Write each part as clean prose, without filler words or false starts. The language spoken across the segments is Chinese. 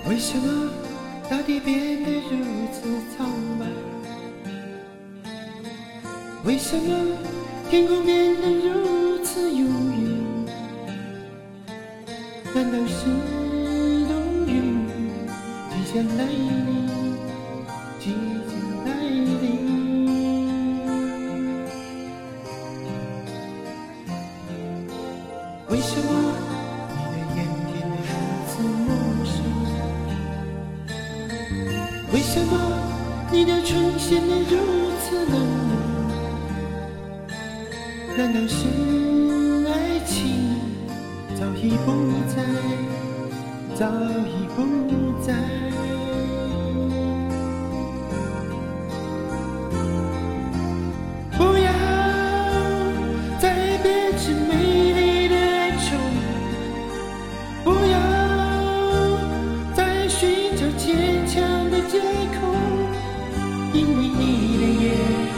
为什么大地变得如此苍白？为什么天空变得如此忧郁？难道是冬雨即将来临？即将来临？为什么你的眼变得如此陌生？为什么你的唇显得如此冷漠？难道是爱情早已不在，早已不在？不要再变成美丽的哀愁，不要再寻找坚强的借口，因为你的眼，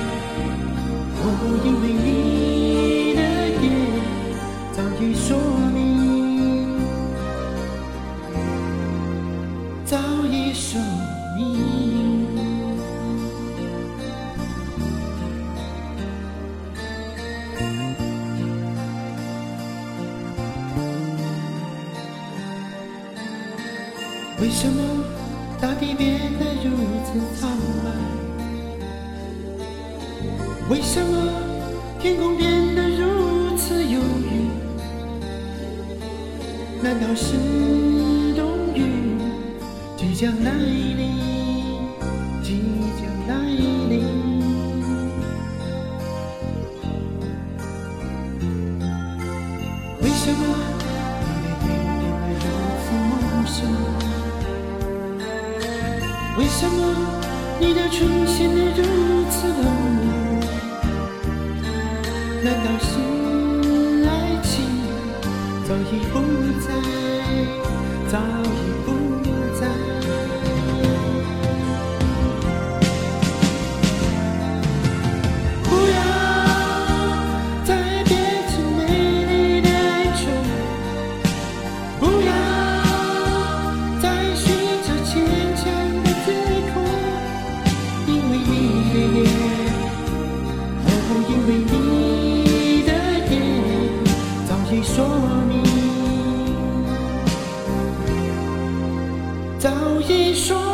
哦，因为你的眼早已说明，早已说明。为什么大地变得如此苍白？为什么天空变得如此忧郁？难道是冬雨即将来临？即将来临？为什么你的眼变得如此陌生？为什么你的唇显得如此冷漠？难道是爱情早已不在，早已不在？不要再变成美丽的哀愁，不要再寻找坚强的借口，因为你的眼，哦，因为你的眼早已说明，早已说明。